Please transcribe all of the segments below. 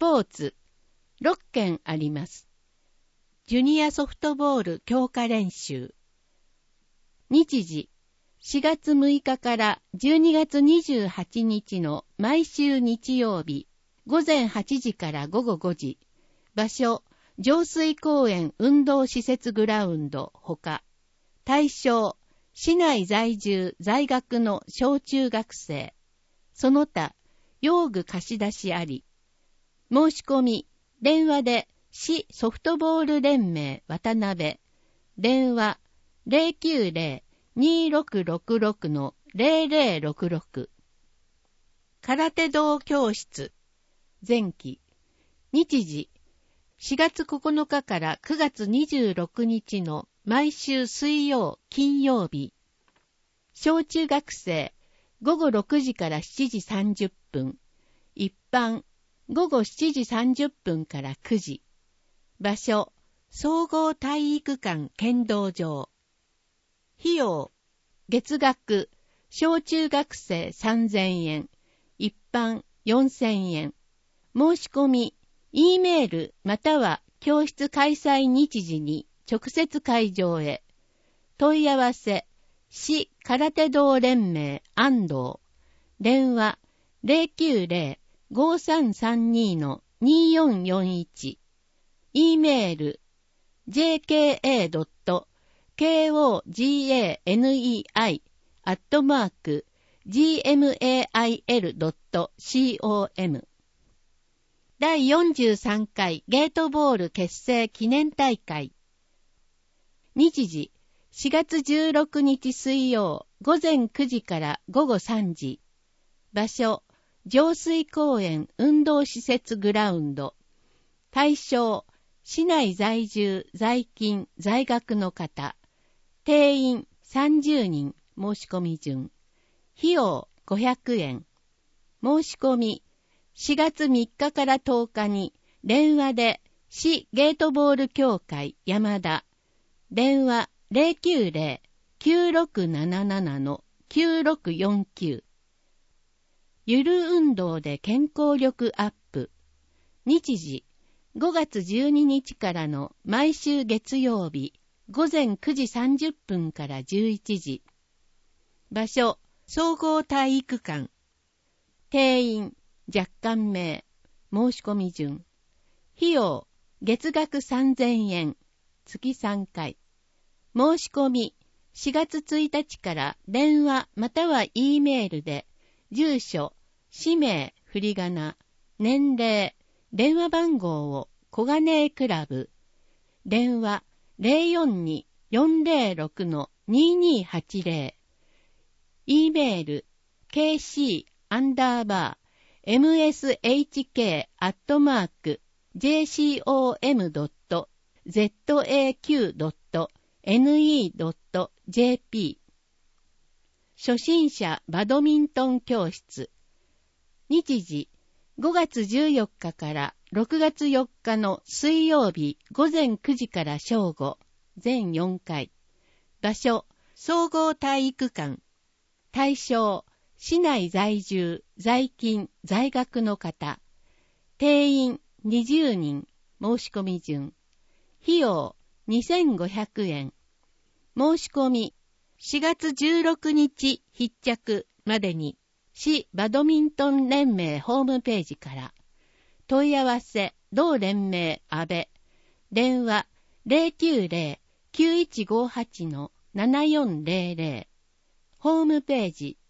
ポーツ6件あります。ジュニアソフトボール強化練習。日時4月6日から12月28日の毎週日曜日、午前8時から午後5時。場所、上水公園運動施設グラウンドほか。対象、市内在住在学の小中学生。その他、用具貸し出しあり。申し込み、電話で市ソフトボール連盟渡辺。電話、090-2666-0066。空手道教室。前期。日時、4月9日から9月26日の毎週水曜、金曜日。小中学生、午後6時から7時30分。一般、午後7時30分から9時。場所、総合体育館剣道場。費用、月額、小中学生3000円。一般4000円。申し込み、E メールまたは教室開催日時に直接会場へ。問い合わせ、市空手道連盟安藤。電話 090-5332-2441。E メール jka.kogani@gmail.com。第43回ゲートボール結成記念大会。日時、4月16日水曜、午前9時から午後3時。場所、上水公園運動施設グラウンド。対象、市内在住、在勤、在学の方。定員30人、申し込み順。費用500円。申し込み、4月3日から10日に電話で市ゲートボール協会山田。電話 090-9677-9649。ゆる運動で健康力アップ。日時5月12日からの毎週月曜日午前9時30分から11時。場所、総合体育館。定員若干名。申し込み順。費用、月額3000円。月3回。申し込み、4月1日から電話または E メールで、住所、氏名、振り仮名、年齢、電話番号を小金井クラブ。電話 042-406-2280。E メール、kc_mshk@msk.zaq.ne.jp。初心者バドミントン教室。日時5月14日から6月4日の水曜日午前9時から正午。全4回。場所、総合体育館。対象、市内在住、在勤、在学の方。定員20人。申し込み順。費用2500円。申し込み4月16日必着までに市バドミントン連盟ホームページから。問い合わせ同連盟安倍。電話 090-9158-7400。ホームページ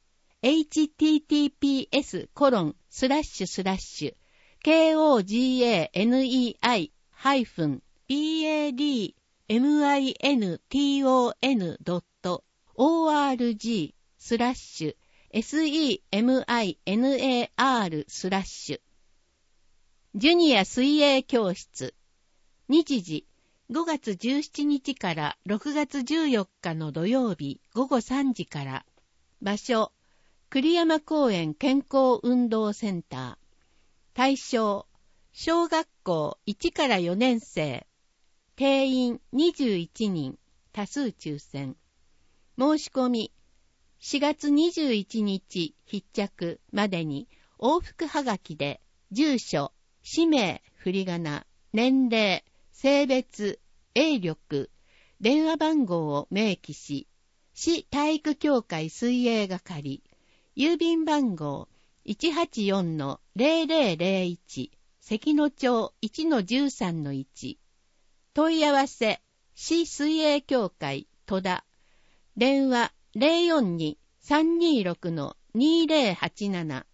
https://kogani-badminton/seminar/ ジュニア水泳教室。日時5月17日から6月14日の土曜日午後3時から。場所、栗山公園健康運動センター。対象、小学校1から4年生。定員21人。多数抽選。申し込み、4月21日必着までに往復はがきで、住所、 氏名、振り仮名、年齢、性別、泳力、電話番号を明記し、市体育協会水泳係、郵便番号 184-0001、関野町 1-13-1、問い合わせ、市水泳協会戸田、電話 042-326-2087、